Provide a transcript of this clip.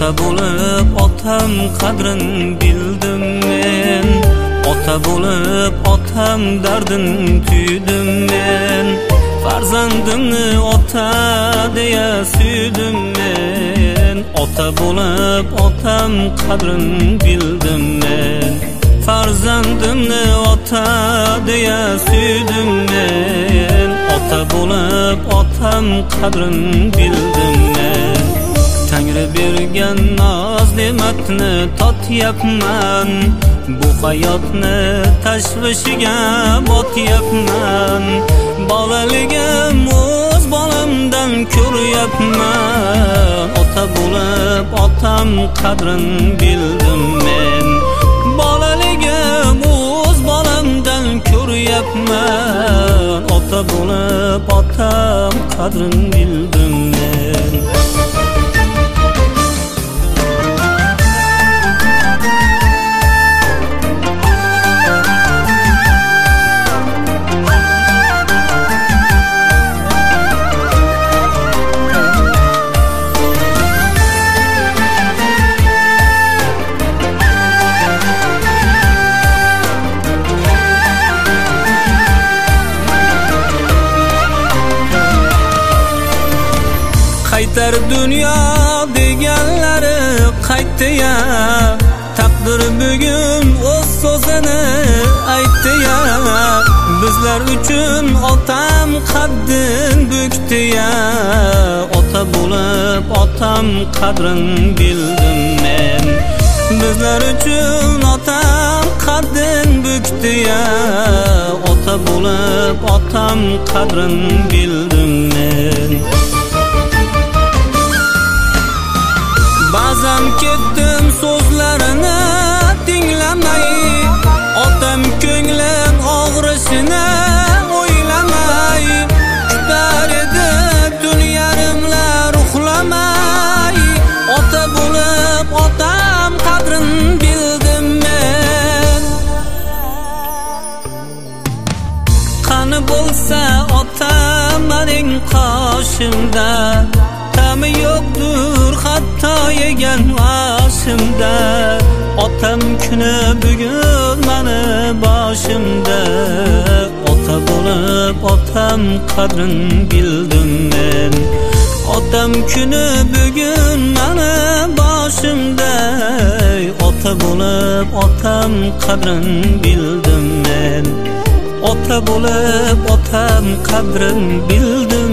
Ota bo'lib otam qadrin bildim men. Ota bo'lib otam dardin tuydim men. Farzandimni ota deya suydim men. Ota bo'lib otam qadrin bildim men. Farzandimni ota deya suydim men. Ota bo'lib otam qadrin bildim men. Tangri bergan noz ne'matni totyapman. Bu hayotni tashvishiga botyapman. Bolaligim o'z bolamdan ko'ryapman. Ota bo'lib otam qadrin bildim men. Bolaligim o'z bolamdan ko'ryapman. Ota bo'lib otam qadrin bildim men. Qaytar dunyo deganlari qaytdi ya. Taqdir bugun o'z so'zini aytdi ya. Bizlar uchun otam qaddin bukdi ya. Ota bo'lib otam qadrin bildim men. Bizlar uchun otam qaddin bukdi ya. Ota bo'lib otam qadrin bildim men. Ba'zan ketdim so'zlarini tinglamay. Otam ko'nglim og'rishini o'ylamay. Kutar edi tun yarimlar uxlamay. Ota bo'lib otam qadrin bildim men. Qani bo'lsa otam mening qoshimda. Tami yo'qdur hatto yegan oshimda. Otam kuni bugun mani boshimda. Ota bo'lib otam qadrin bildim men. Otam kuni bugun mani boshimda. Ota bo'lib otam qadrin bildim men. Ota bo'lib otam qadrin bildim